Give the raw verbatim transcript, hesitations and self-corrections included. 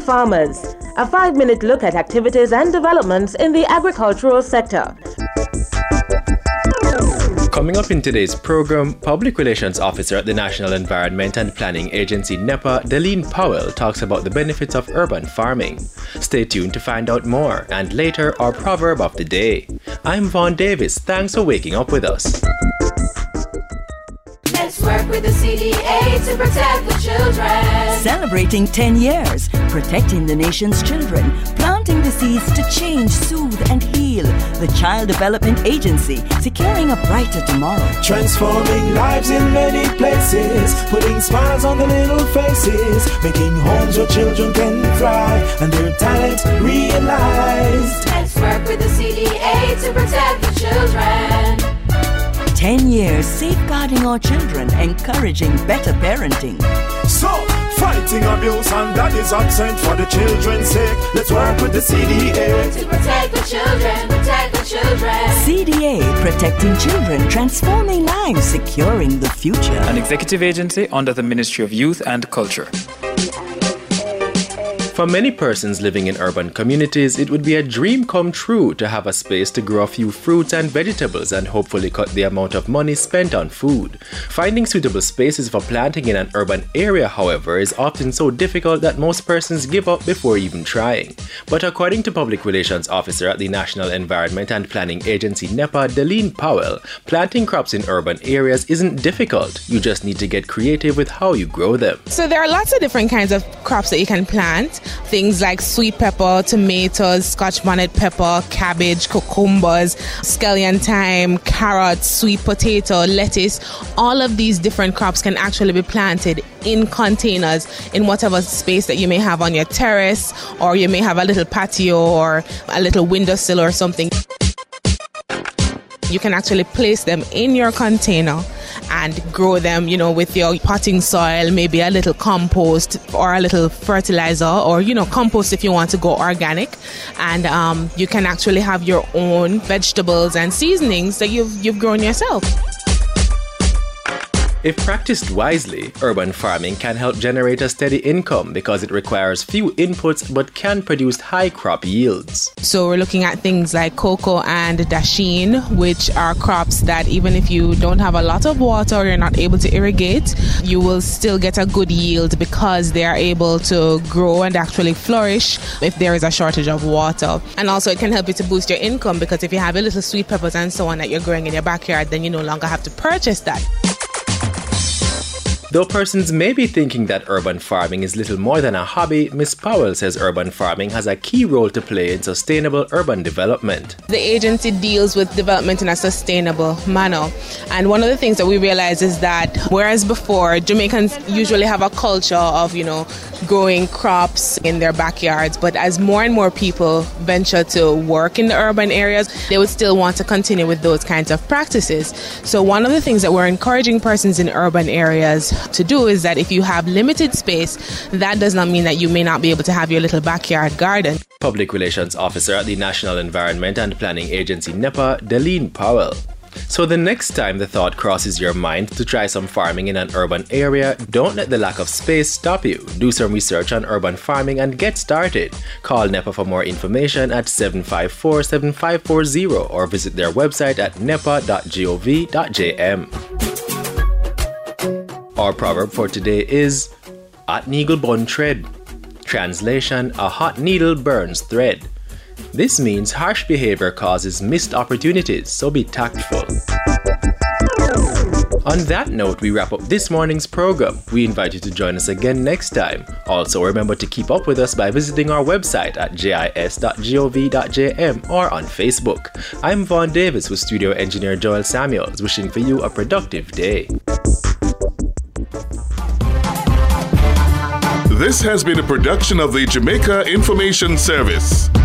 farmers. A five-minute look at activities and developments in the agricultural sector. Coming up in today's program, Public Relations Officer at the National Environment and Planning Agency NEPA, Delene Powell, talks about the benefits of urban farming. Stay tuned to find out more, and later, our proverb of the day. I'm Vaughn Davis. Thanks for waking up with us. Let's work with the C D A to protect the children. Celebrating ten years, protecting the nation's children, planting the seeds to change, soothe and heal. The Child Development Agency, securing a brighter tomorrow. Transforming lives in many places, putting smiles on the little faces, making homes where children can thrive and their talent realized. Let's work with the C D A to protect the children. Ten years safeguarding our children, encouraging better parenting. So, fighting abuse and that is absent for the children's sake. Let's work with the C D A to protect the children, protect the children. C D A, protecting children, transforming lives, securing the future. An executive agency under the Ministry of Youth and Culture. For many persons living in urban communities, it would be a dream come true to have a space to grow a few fruits and vegetables and hopefully cut the amount of money spent on food. Finding suitable spaces for planting in an urban area, however, is often so difficult that most persons give up before even trying. But according to Public Relations Officer at the National Environment and Planning Agency NEPA, Delene Powell, planting crops in urban areas isn't difficult. You just need to get creative with how you grow them. So there are lots of different kinds of crops that you can plant. Things like sweet pepper, tomatoes, Scotch bonnet pepper, cabbage, cucumbers, scallion thyme, carrots, sweet potato, lettuce. All of these different crops can actually be planted in containers in whatever space that you may have on your terrace, or you may have a little patio or a little windowsill or something. You can actually place them in your container and grow them, you know, with your potting soil, maybe a little compost or a little fertilizer, or, you know, compost if you want to go organic. And um, you can actually have your own vegetables and seasonings that you've you've grown yourself. If practiced wisely, urban farming can help generate a steady income because it requires few inputs but can produce high crop yields. So we're looking at things like cocoa and dasheen, which are crops that even if you don't have a lot of water or you're not able to irrigate, you will still get a good yield because they are able to grow and actually flourish if there is a shortage of water. And also it can help you to boost your income because if you have a little sweet peppers and so on that you're growing in your backyard, then you no longer have to purchase that. Though persons may be thinking that urban farming is little more than a hobby, Miz Powell says urban farming has a key role to play in sustainable urban development. The agency deals with development in a sustainable manner. And one of the things that we realize is that whereas before Jamaicans usually have a culture of, you know, growing crops in their backyards, but as more and more people venture to work in the urban areas, they would still want to continue with those kinds of practices. So one of the things that we're encouraging persons in urban areas to do is that if you have limited space, that does not mean that you may not be able to have your little backyard garden. Public Relations Officer at the National Environment and Planning Agency NEPA, Delene Powell. So the next time the thought crosses your mind to try some farming in an urban area, don't let the lack of space stop you. Do some research on urban farming and get started. Call NEPA for more information at seven five four, seven five four zero or visit their website at nepa dot gov dot j m. Our proverb for today is At needle bun tread. Translation, a hot needle burns thread. This means harsh behavior causes missed opportunities, so be tactful. On that note, we wrap up this morning's program. We invite you to join us again next time. Also, remember to keep up with us by visiting our website at jis dot gov dot j m or on Facebook. I'm Vaughn Davis with studio engineer Joel Samuels, wishing for you a productive day. This has been a production of the Jamaica Information Service.